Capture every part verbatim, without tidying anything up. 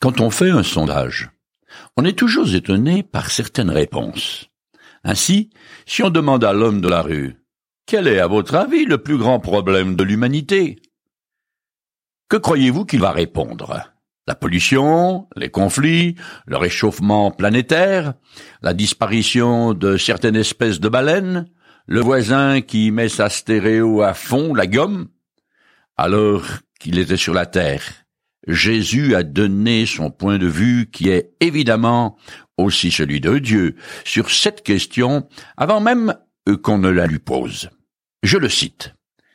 Quand on fait un sondage, on est toujours étonné par certaines réponses. Ainsi, si on demande à l'homme de la rue « Quel est, à votre avis, le plus grand problème de l'humanité ?» Que croyez-vous qu'il va répondre ? La pollution, les conflits, le réchauffement planétaire, la disparition de certaines espèces de baleines, le voisin qui met sa stéréo à fond, la gomme ? Alors qu'il était sur la terre, Jésus a donné son point de vue qui est évidemment aussi celui de Dieu sur cette question avant même qu'on ne la lui pose. Je le cite.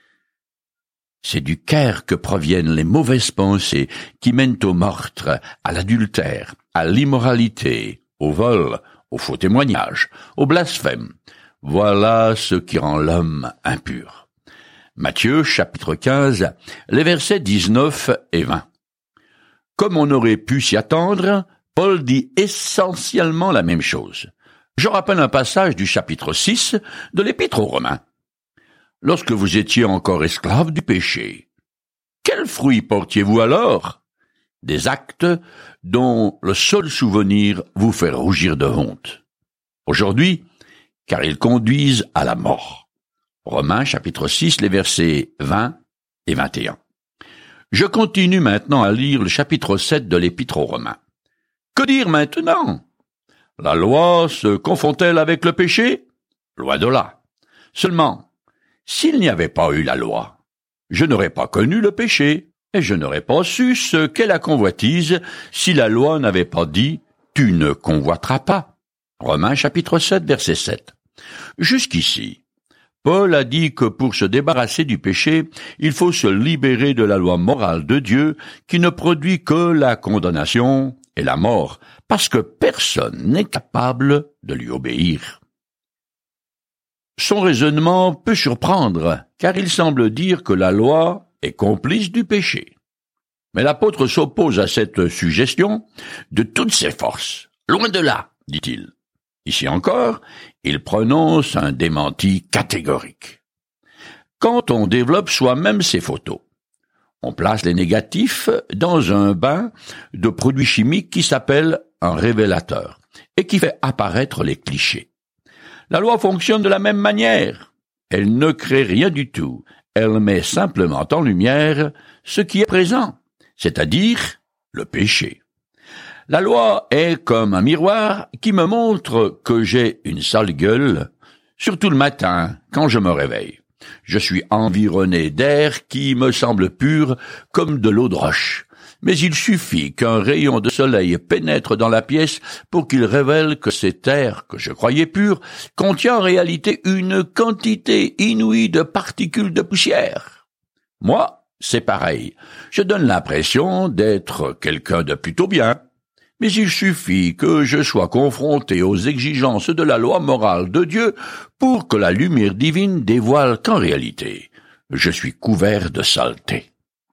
C'est du cœur que proviennent les mauvaises pensées qui mènent au meurtre, à l'adultère, à l'immoralité, au vol, au faux témoignage, au blasphème. Voilà ce qui rend l'homme impur. Matthieu, chapitre quinze, les versets dix-neuf et vingt. Comme on aurait pu s'y attendre, Paul dit essentiellement la même chose. Je rappelle un passage du chapitre six de l'Épître aux Romains. Lorsque vous étiez encore esclaves du péché, quels fruits portiez-vous alors? Des actes dont le seul souvenir vous fait rougir de honte. Aujourd'hui, car ils conduisent à la mort. Romains chapitre six, les versets vingt et vingt et un. Je continue maintenant à lire le chapitre sept de l'Épître aux Romains. Que dire maintenant? La loi se confond-elle avec le péché? Loin de là. Seulement, s'il n'y avait pas eu la loi, je n'aurais pas connu le péché, et je n'aurais pas su ce qu'est la convoitise si la loi n'avait pas dit « tu ne convoiteras pas ». Romains chapitre sept, verset sept. Jusqu'ici, Paul a dit que pour se débarrasser du péché, il faut se libérer de la loi morale de Dieu qui ne produit que la condamnation et la mort, parce que personne n'est capable de lui obéir. Son raisonnement peut surprendre, car il semble dire que la loi est complice du péché. Mais l'apôtre s'oppose à cette suggestion de toutes ses forces. Loin de là, dit-il. Ici encore, il prononce un démenti catégorique. Quand on développe soi-même ses photos, on place les négatifs dans un bain de produits chimiques qui s'appelle un révélateur et qui fait apparaître les clichés. La loi fonctionne de la même manière. Elle ne crée rien du tout. Elle met simplement en lumière ce qui est présent, c'est-à-dire le péché. La loi est comme un miroir qui me montre que j'ai une sale gueule, surtout le matin quand je me réveille. Je suis environné d'air qui me semble pur comme de l'eau de roche. Mais il suffit qu'un rayon de soleil pénètre dans la pièce pour qu'il révèle que cet air, que je croyais pur, contient en réalité une quantité inouïe de particules de poussière. Moi, c'est pareil. Je donne l'impression d'être quelqu'un de plutôt bien. Mais il suffit que je sois confronté aux exigences de la loi morale de Dieu pour que la lumière divine dévoile qu'en réalité, je suis couvert de saleté.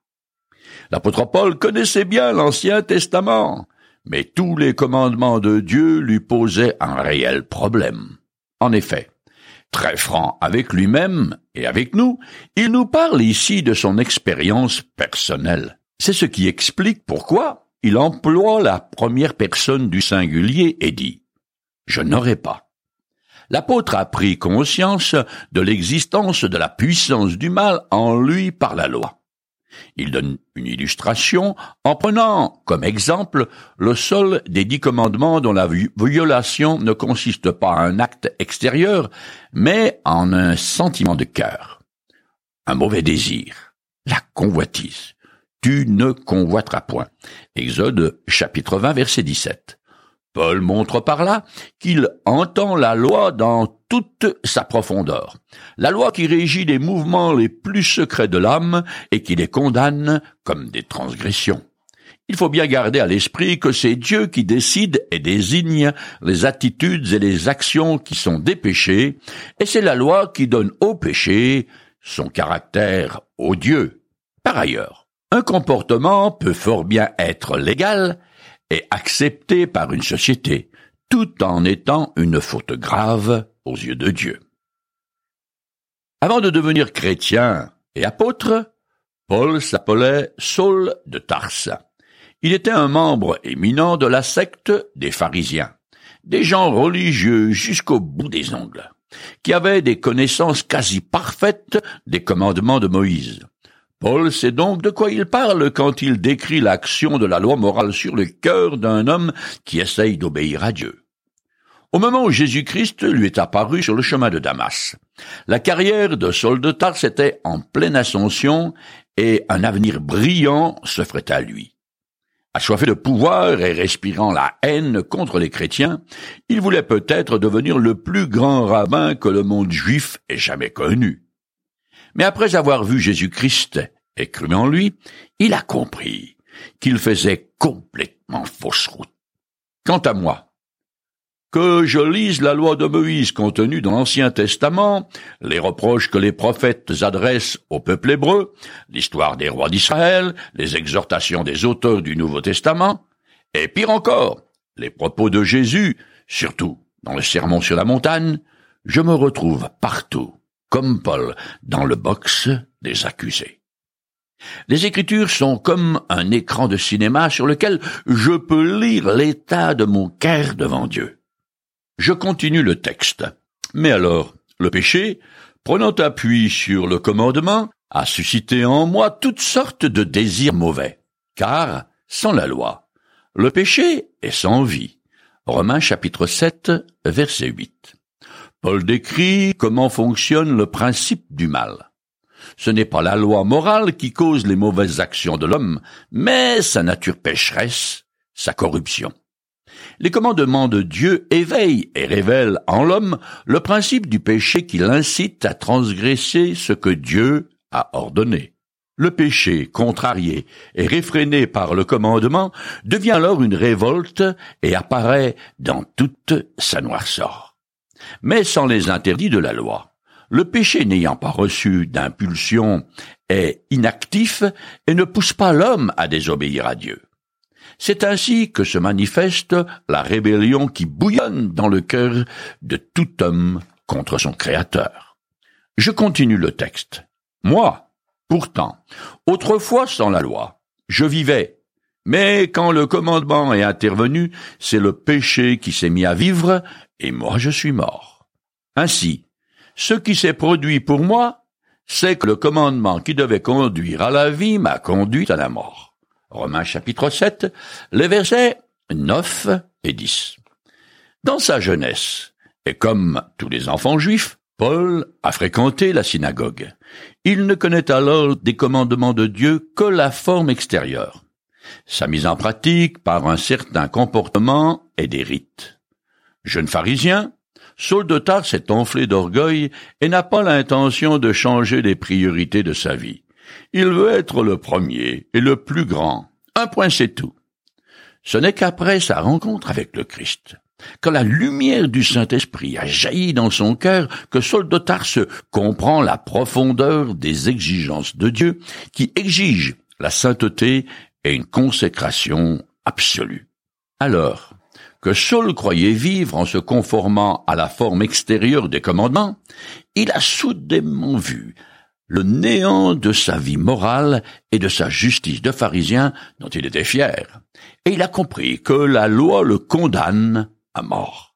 L'apôtre Paul connaissait bien l'Ancien Testament, mais tous les commandements de Dieu lui posaient un réel problème. En effet, très franc avec lui-même et avec nous, il nous parle ici de son expérience personnelle. C'est ce qui explique pourquoi il emploie la première personne du singulier et dit « Je n'aurai pas ». L'apôtre a pris conscience de l'existence de la puissance du mal en lui par la loi. Il donne une illustration en prenant comme exemple le seul des dix commandements dont la violation ne consiste pas en un acte extérieur, mais en un sentiment de cœur, un mauvais désir, la convoitise. Tu ne convoiteras point. Exode chapitre vingt, verset dix-sept. Paul montre par là qu'il entend la loi dans toute sa profondeur, la loi qui régit les mouvements les plus secrets de l'âme et qui les condamne comme des transgressions. Il faut bien garder à l'esprit que c'est Dieu qui décide et désigne les attitudes et les actions qui sont des péchés, et c'est la loi qui donne au péché son caractère odieux. Par ailleurs, un comportement peut fort bien être légal et accepté par une société, tout en étant une faute grave aux yeux de Dieu. Avant de devenir chrétien et apôtre, Paul s'appelait Saul de Tarse. Il était un membre éminent de la secte des pharisiens, des gens religieux jusqu'au bout des ongles, qui avaient des connaissances quasi parfaites des commandements de Moïse. Paul sait donc de quoi il parle quand il décrit l'action de la loi morale sur le cœur d'un homme qui essaye d'obéir à Dieu. Au moment où Jésus-Christ lui est apparu sur le chemin de Damas, la carrière de Saul de Tarse était en pleine ascension et un avenir brillant s'offrait à lui. Assoiffé de pouvoir et respirant la haine contre les chrétiens, il voulait peut-être devenir le plus grand rabbin que le monde juif ait jamais connu. Mais après avoir vu Jésus-Christ et cru en lui, il a compris qu'il faisait complètement fausse route. Quant à moi, que je lise la loi de Moïse contenue dans l'Ancien Testament, les reproches que les prophètes adressent au peuple hébreu, l'histoire des rois d'Israël, les exhortations des auteurs du Nouveau Testament, et pire encore, les propos de Jésus, surtout dans le Sermon sur la montagne, je me retrouve partout, comme Paul, dans le box des accusés. Les Écritures sont comme un écran de cinéma sur lequel je peux lire l'état de mon cœur devant Dieu. Je continue le texte. Mais alors, le péché, prenant appui sur le commandement, a suscité en moi toutes sortes de désirs mauvais. Car, sans la loi, le péché est sans vie. Romains chapitre sept, verset huit. Paul décrit comment fonctionne le principe du mal. Ce n'est pas la loi morale qui cause les mauvaises actions de l'homme, mais sa nature pécheresse, sa corruption. Les commandements de Dieu éveillent et révèlent en l'homme le principe du péché qui l'incite à transgresser ce que Dieu a ordonné. Le péché, contrarié et réfréné par le commandement, devient alors une révolte et apparaît dans toute sa noirceur. Mais sans les interdits de la loi, le péché n'ayant pas reçu d'impulsion est inactif et ne pousse pas l'homme à désobéir à Dieu. C'est ainsi que se manifeste la rébellion qui bouillonne dans le cœur de tout homme contre son Créateur. Je continue le texte. Moi, pourtant, autrefois sans la loi, je vivais, mais quand le commandement est intervenu, c'est le péché qui s'est mis à vivre, et moi je suis mort. Ainsi, ce qui s'est produit pour moi, c'est que le commandement qui devait conduire à la vie m'a conduit à la mort. Romains chapitre sept, les versets neuf et dix. Dans sa jeunesse, et comme tous les enfants juifs, Paul a fréquenté la synagogue. Il ne connaît alors des commandements de Dieu que la forme extérieure, sa mise en pratique par un certain comportement et des rites. Jeune pharisien, Saul de Tarse est enflé d'orgueil et n'a pas l'intention de changer les priorités de sa vie. Il veut être le premier et le plus grand. Un point, c'est tout. Ce n'est qu'après sa rencontre avec le Christ, quand la lumière du Saint-Esprit a jailli dans son cœur, que Saul de Tarse comprend la profondeur des exigences de Dieu qui exigent la sainteté et une consécration absolue. Alors que Saul croyait vivre en se conformant à la forme extérieure des commandements, il a soudainement vu le néant de sa vie morale et de sa justice de pharisien dont il était fier, et il a compris que la loi le condamne à mort.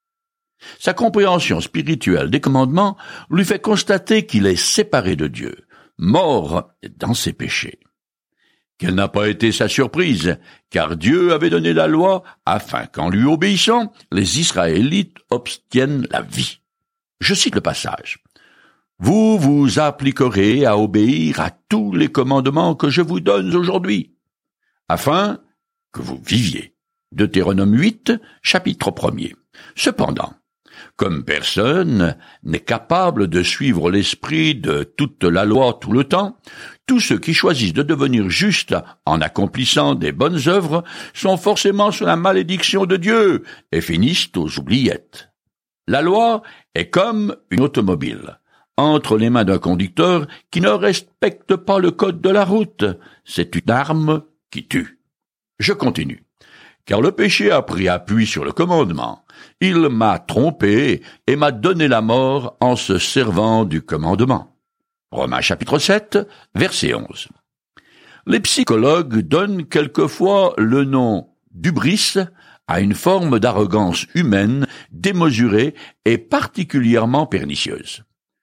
Sa compréhension spirituelle des commandements lui fait constater qu'il est séparé de Dieu, mort dans ses péchés. Quelle n'a pas été sa surprise, car Dieu avait donné la loi afin qu'en lui obéissant, les Israélites obtiennent la vie. Je cite le passage. Vous vous appliquerez à obéir à tous les commandements que je vous donne aujourd'hui, afin que vous viviez. Deutéronome huit, chapitre premier. Cependant, comme personne n'est capable de suivre l'esprit de toute la loi tout le temps, tous ceux qui choisissent de devenir justes en accomplissant des bonnes œuvres sont forcément sous la malédiction de Dieu et finissent aux oubliettes. La loi est comme une automobile entre les mains d'un conducteur qui ne respecte pas le code de la route. C'est une arme qui tue. Je continue. Car le péché a pris appui sur le commandement. Il m'a trompé et m'a donné la mort en se servant du commandement. Romains chapitre sept, verset onze. Les psychologues donnent quelquefois le nom d'hubris à une forme d'arrogance humaine démesurée et particulièrement pernicieuse.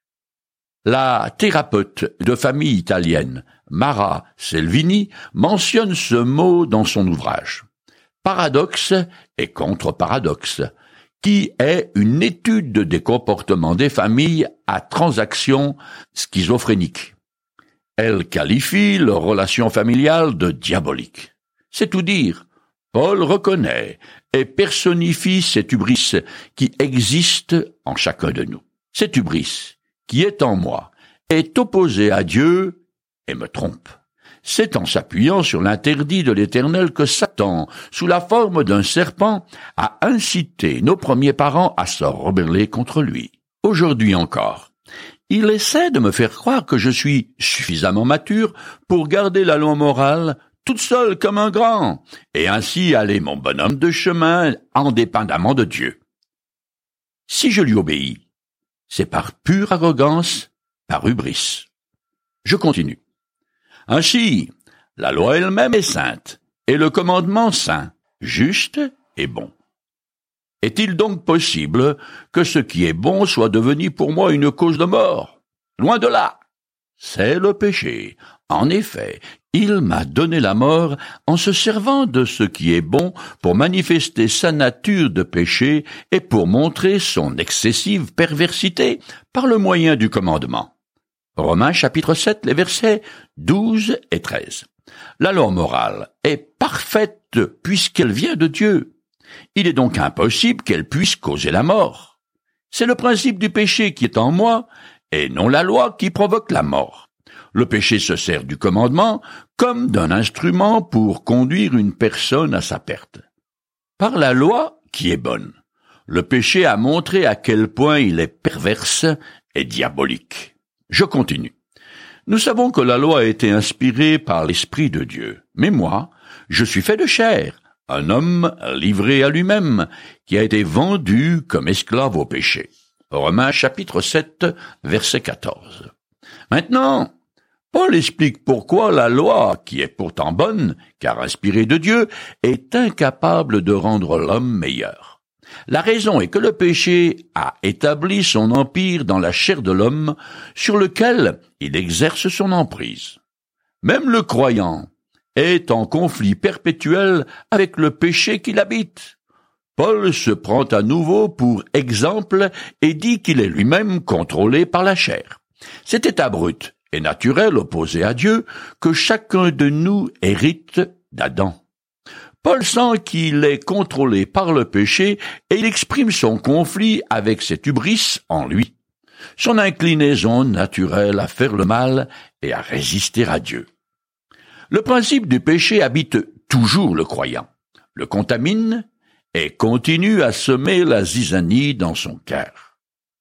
La thérapeute de famille italienne Mara Selvini mentionne ce mot dans son ouvrage « Paradoxe et contre-paradoxe », qui est une étude des comportements des familles à transaction schizophrénique. Elle qualifie leur relation familiale de diabolique. C'est tout dire. Paul reconnaît et personnifie cet hubris qui existe en chacun de nous. Cet hubris qui est en moi est opposé à Dieu et me trompe. C'est en s'appuyant sur l'interdit de l'Éternel que Satan, sous la forme d'un serpent, a incité nos premiers parents à se rebeller contre lui. Aujourd'hui encore, il essaie de me faire croire que je suis suffisamment mature pour garder la loi morale toute seule comme un grand, et ainsi aller mon bonhomme de chemin indépendamment de Dieu. Si je lui obéis, c'est par pure arrogance, par hubris. Je continue. Ainsi, la loi elle-même est sainte, et le commandement saint, juste et bon. Est-il donc possible que ce qui est bon soit devenu pour moi une cause de mort? Loin de là. C'est le péché. En effet, il m'a donné la mort en se servant de ce qui est bon pour manifester sa nature de péché et pour montrer son excessive perversité par le moyen du commandement. Romains chapitre sept, les versets douze et treize. La loi morale est parfaite puisqu'elle vient de Dieu. Il est donc impossible qu'elle puisse causer la mort. C'est le principe du péché qui est en moi et non la loi qui provoque la mort. Le péché se sert du commandement comme d'un instrument pour conduire une personne à sa perte. Par la loi qui est bonne, le péché a montré à quel point il est perverse et diabolique. Je continue. Nous savons que la loi a été inspirée par l'Esprit de Dieu. Mais moi, je suis fait de chair, un homme livré à lui-même, qui a été vendu comme esclave au péché. Romains chapitre sept, verset quatorze. Maintenant, Paul explique pourquoi la loi, qui est pourtant bonne, car inspirée de Dieu, est incapable de rendre l'homme meilleur. La raison est que le péché a établi son empire dans la chair de l'homme, sur lequel il exerce son emprise. Même le croyant est en conflit perpétuel avec le péché qui l'habite. Paul se prend à nouveau pour exemple et dit qu'il est lui-même contrôlé par la chair. Cet état brut et naturel opposé à Dieu que chacun de nous hérite d'Adam. Paul sent qu'il est contrôlé par le péché et il exprime son conflit avec cet hubris en lui, son inclinaison naturelle à faire le mal et à résister à Dieu. Le principe du péché habite toujours le croyant, le contamine et continue à semer la zizanie dans son cœur.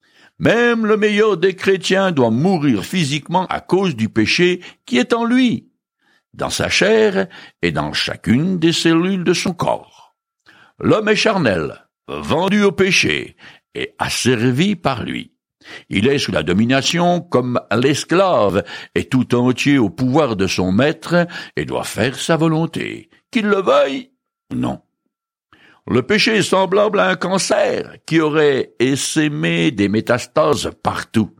Même le meilleur des chrétiens doit mourir physiquement à cause du péché qui est en lui, dans sa chair et dans chacune des cellules de son corps. L'homme est charnel, vendu au péché et asservi par lui. Il est sous la domination comme l'esclave et tout entier au pouvoir de son maître et doit faire sa volonté, qu'il le veuille ou non. Le péché est semblable à un cancer qui aurait essaimé des métastases partout.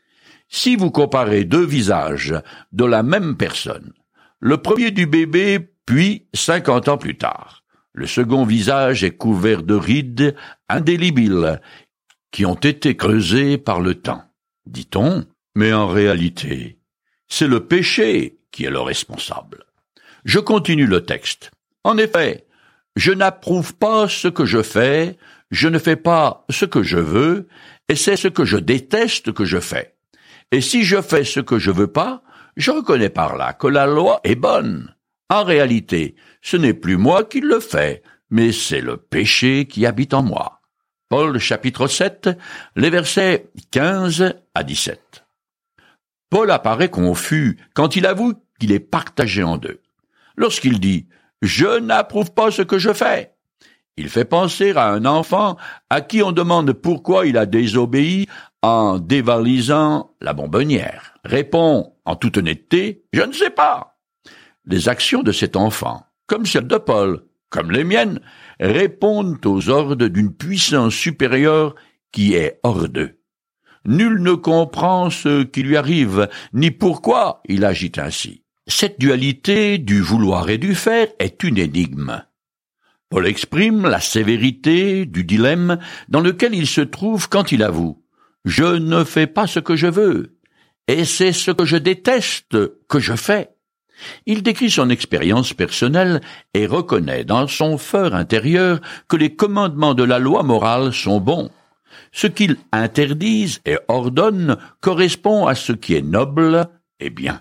Si vous comparez deux visages de la même personne, le premier du bébé, puis cinquante ans plus tard. Le second visage est couvert de rides indélébiles qui ont été creusées par le temps, dit-on, mais en réalité, c'est le péché qui est le responsable. Je continue le texte. En effet, je n'approuve pas ce que je fais, je ne fais pas ce que je veux, et c'est ce que je déteste que je fais. Et si je fais ce que je veux pas, je reconnais par là que la loi est bonne. En réalité, ce n'est plus moi qui le fais, mais c'est le péché qui habite en moi. Paul chapitre sept, les versets quinze à dix-sept. Paul apparaît confus quand il avoue qu'il est partagé en deux. Lorsqu'il dit « Je n'approuve pas ce que je fais », il fait penser à un enfant à qui on demande pourquoi il a désobéi en dévalisant la bonbonnière. Répond en toute honnêteté « Je ne sais pas ». les actions de cet enfant, comme celles de Paul, comme les miennes, répondent aux ordres d'une puissance supérieure qui est hors d'eux. Nul ne comprend ce qui lui arrive, ni pourquoi il agit ainsi. Cette dualité du vouloir et du faire est une énigme. Paul exprime la sévérité du dilemme dans lequel il se trouve quand il avoue « Je ne fais pas ce que je veux, et c'est ce que je déteste que je fais ». Il décrit son expérience personnelle et reconnaît dans son fort intérieur que les commandements de la loi morale sont bons. Ce qu'ils interdisent et ordonnent correspond à ce qui est noble et bien.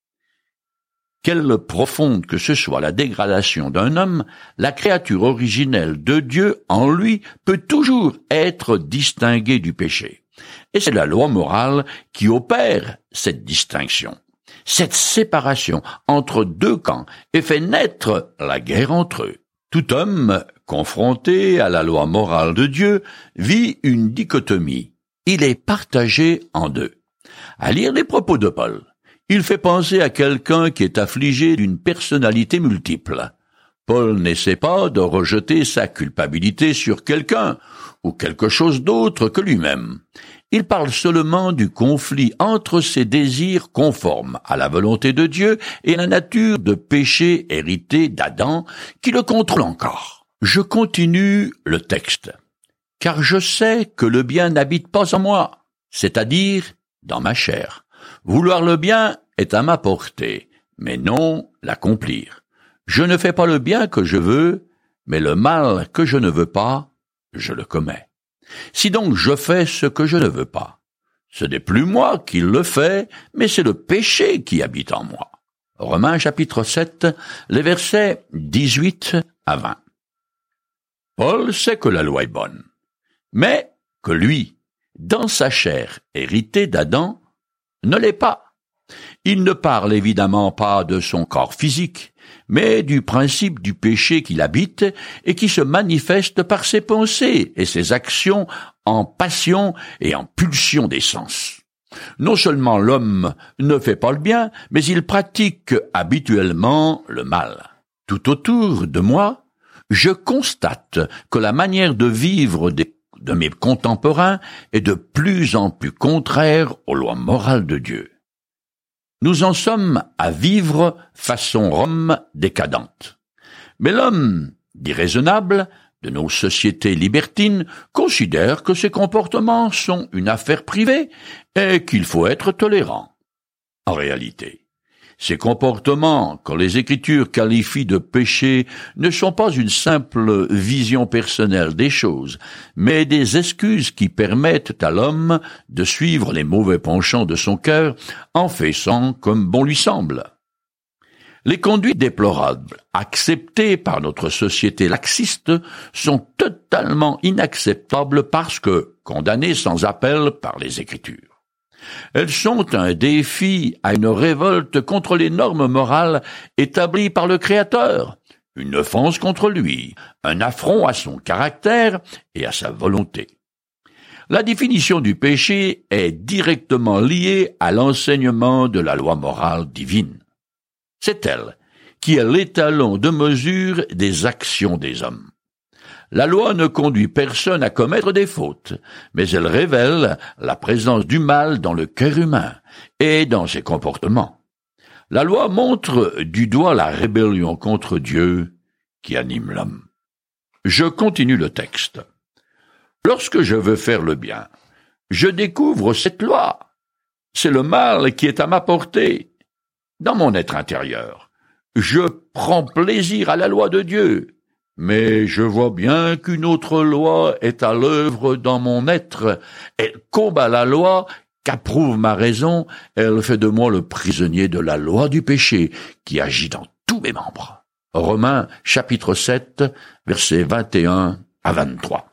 Quelle profonde que ce soit la dégradation d'un homme, la créature originelle de Dieu en lui peut toujours être distinguée du péché. Et c'est la loi morale qui opère cette distinction, cette séparation entre deux camps et fait naître la guerre entre eux. Tout homme confronté à la loi morale de Dieu vit une dichotomie. Il est partagé en deux. À lire les propos de Paul, il fait penser à quelqu'un qui est affligé d'une personnalité multiple. Paul n'essaie pas de rejeter sa culpabilité sur quelqu'un ou quelque chose d'autre que lui-même. Il parle seulement du conflit entre ses désirs conformes à la volonté de Dieu et la nature de péché hérité d'Adam qui le contrôle encore. Je continue le texte. « Car je sais que le bien n'habite pas en moi, c'est-à-dire dans ma chair. Vouloir le bien est à ma portée, mais non l'accomplir. Je ne fais pas le bien que je veux, mais le mal que je ne veux pas, je le commets. Si donc je fais ce que je ne veux pas, ce n'est plus moi qui le fais, mais c'est le péché qui habite en moi. » Romains chapitre sept, les versets dix-huit à vingt. Paul sait que la loi est bonne, mais que lui, dans sa chair héritée d'Adam, ne l'est pas. Il ne parle évidemment pas de son corps physique, mais du principe du péché qui l'habite et qui se manifeste par ses pensées et ses actions en passion et en pulsion des sens. Non seulement l'homme ne fait pas le bien, mais il pratique habituellement le mal. Tout autour de moi, je constate que la manière de vivre des, de mes contemporains est de plus en plus contraire aux lois morales de Dieu. Nous en sommes à vivre façon Rome décadente. Mais l'homme, dit raisonnable, de nos sociétés libertines, considère que ces comportements sont une affaire privée et qu'il faut être tolérant. En réalité, ces comportements, quand les Écritures qualifient de péché, ne sont pas une simple vision personnelle des choses, mais des excuses qui permettent à l'homme de suivre les mauvais penchants de son cœur en faisant comme bon lui semble. Les conduites déplorables, acceptées par notre société laxiste, sont totalement inacceptables parce que condamnées sans appel par les Écritures. Elles sont un défi à une révolte contre les normes morales établies par le Créateur, une offense contre lui, un affront à son caractère et à sa volonté. La définition du péché est directement liée à l'enseignement de la loi morale divine. C'est elle qui est l'étalon de mesure des actions des hommes. La loi ne conduit personne à commettre des fautes, mais elle révèle la présence du mal dans le cœur humain et dans ses comportements. La loi montre du doigt la rébellion contre Dieu qui anime l'homme. Je continue le texte. Lorsque je veux faire le bien, je découvre cette loi. C'est le mal qui est à ma portée. Dans mon être intérieur, je prends plaisir à la loi de Dieu. Mais je vois bien qu'une autre loi est à l'œuvre dans mon être. Elle combat la loi qu'approuve ma raison, elle fait de moi le prisonnier de la loi du péché qui agit dans tous mes membres. Romains chapitre sept, versets vingt et un à vingt-trois.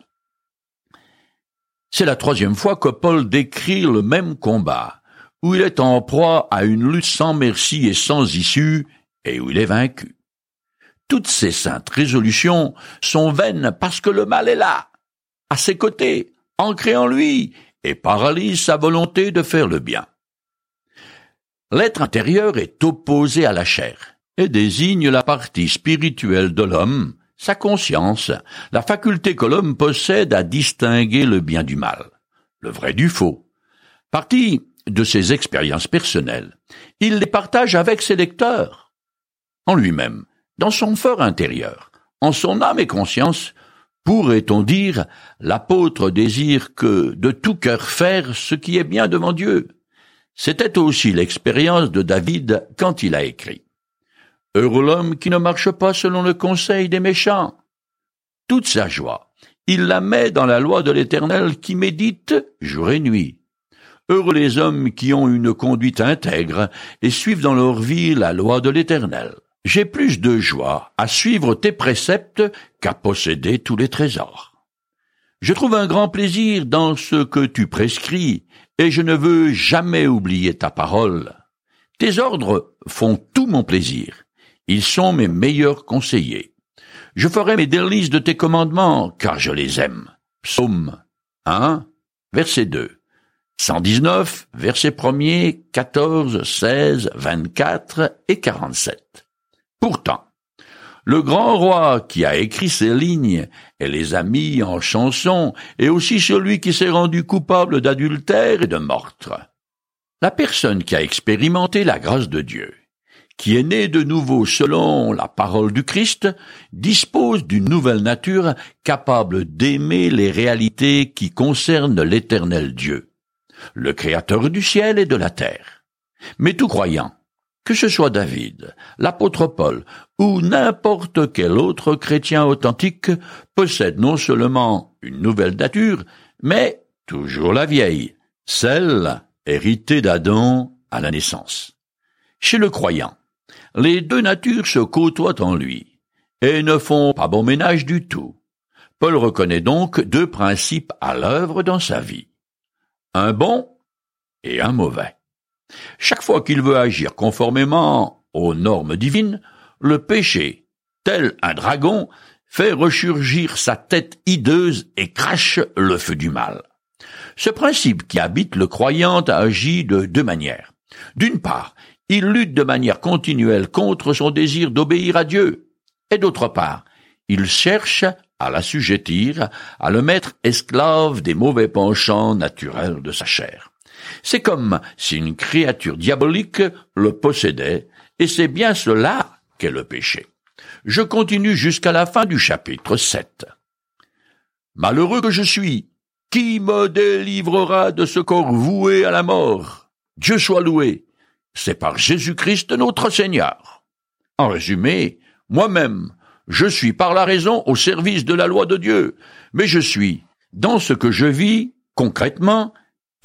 C'est la troisième fois que Paul décrit le même combat, où il est en proie à une lutte sans merci et sans issue, et où il est vaincu. Toutes ces saintes résolutions sont vaines parce que le mal est là, à ses côtés, ancré en lui, et paralyse sa volonté de faire le bien. L'être intérieur est opposé à la chair, et désigne la partie spirituelle de l'homme, sa conscience, la faculté que l'homme possède à distinguer le bien du mal, le vrai du faux. Partie de ses expériences personnelles, il les partage avec ses lecteurs. En lui-même, dans son fort intérieur, en son âme et conscience, pourrait-on dire, l'apôtre désire que de tout cœur faire ce qui est bien devant Dieu. C'était aussi l'expérience de David quand il a écrit. Heureux l'homme qui ne marche pas selon le conseil des méchants. Toute sa joie, il la met dans la loi de l'Éternel qui médite jour et nuit. Heureux les hommes qui ont une conduite intègre et suivent dans leur vie la loi de l'Éternel. J'ai plus de joie à suivre tes préceptes qu'à posséder tous les trésors. Je trouve un grand plaisir dans ce que tu prescris, et je ne veux jamais oublier ta parole. Tes ordres font tout mon plaisir. Ils sont mes meilleurs conseillers. Je ferai mes délices de tes commandements, car je les aime. Psaume un, verset deux. cent dix-neuf, versets premier, quatorze, seize, vingt-quatre et quarante-sept. Pourtant, le grand roi qui a écrit ces lignes et les a mis en chanson est aussi celui qui s'est rendu coupable d'adultère et de meurtre. La personne qui a expérimenté la grâce de Dieu, qui est née de nouveau selon la parole du Christ, dispose d'une nouvelle nature capable d'aimer les réalités qui concernent l'Éternel Dieu, le Créateur du ciel et de la terre. Mais tout croyant, que ce soit David, l'apôtre Paul ou n'importe quel autre chrétien authentique, possède non seulement une nouvelle nature, mais toujours la vieille, celle héritée d'Adam à la naissance. Chez le croyant, les deux natures se côtoient en lui et ne font pas bon ménage du tout. Paul reconnaît donc deux principes à l'œuvre dans sa vie, un bon et un mauvais. Chaque fois qu'il veut agir conformément aux normes divines, le péché, tel un dragon, fait ressurgir sa tête hideuse et crache le feu du mal. Ce principe qui habite le croyant agit de deux manières. D'une part, il lutte de manière continuelle contre son désir d'obéir à Dieu, et d'autre part, il cherche à l'assujettir, à le mettre esclave des mauvais penchants naturels de sa chair. C'est comme si une créature diabolique le possédait, et c'est bien cela qu'est le péché. Je continue jusqu'à la fin du chapitre sept. Malheureux que je suis, qui me délivrera de ce corps voué à la mort? Dieu soit loué, c'est par Jésus-Christ notre Seigneur. En résumé, moi-même, je suis par la raison au service de la loi de Dieu, mais je suis, dans ce que je vis, concrètement,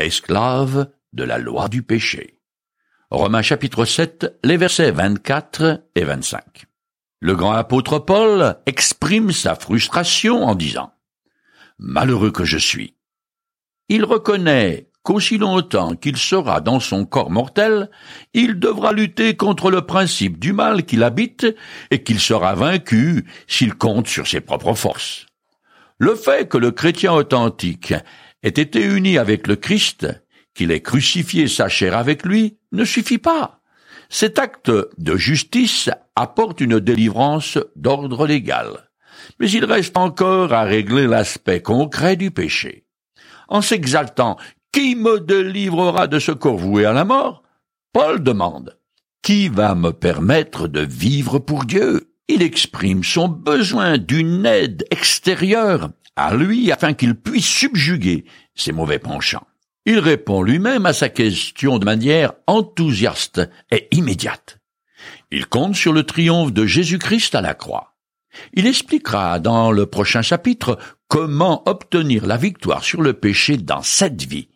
esclave de la loi du péché. Romains chapitre sept, les versets vingt-quatre et vingt-cinq. Le grand apôtre Paul exprime sa frustration en disant « Malheureux que je suis ». Il reconnaît qu'aussi longtemps qu'il sera dans son corps mortel, il devra lutter contre le principe du mal qu'il habite et qu'il sera vaincu s'il compte sur ses propres forces. Le fait que le chrétien authentique ait été uni avec le Christ, qu'il ait crucifié sa chair avec lui, ne suffit pas. Cet acte de justice apporte une délivrance d'ordre légal, mais il reste encore à régler l'aspect concret du péché. En s'exaltant « Qui me délivrera de ce corps voué à la mort ?» Paul demande « Qui va me permettre de vivre pour Dieu ?» Il exprime son besoin d'une aide extérieure à lui afin qu'il puisse subjuguer ses mauvais penchants. Il répond lui-même à sa question de manière enthousiaste et immédiate. Il compte sur le triomphe de Jésus-Christ à la croix. Il expliquera dans le prochain chapitre comment obtenir la victoire sur le péché dans cette vie.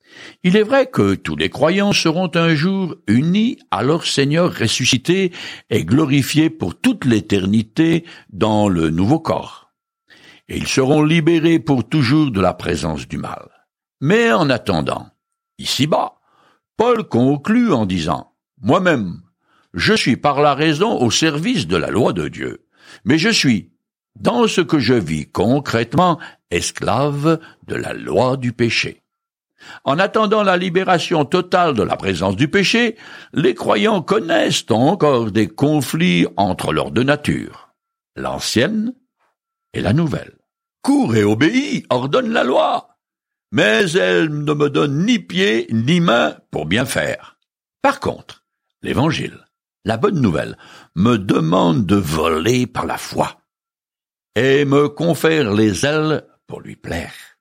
Il est vrai que tous les croyants seront un jour unis à leur Seigneur ressuscité et glorifiés pour toute l'éternité dans le nouveau corps. Et ils seront libérés pour toujours de la présence du mal. Mais en attendant, ici-bas, Paul conclut en disant « Moi-même, je suis par la raison au service de la loi de Dieu, mais je suis, dans ce que je vis concrètement, esclave de la loi du péché. » En attendant la libération totale de la présence du péché, les croyants connaissent encore des conflits entre leurs deux natures, l'ancienne et la nouvelle. Cours et obéis, ordonne la loi, mais elle ne me donne ni pied ni main pour bien faire. Par contre, l'Évangile, la bonne nouvelle, me demande de voler par la foi et me confère les ailes pour lui plaire.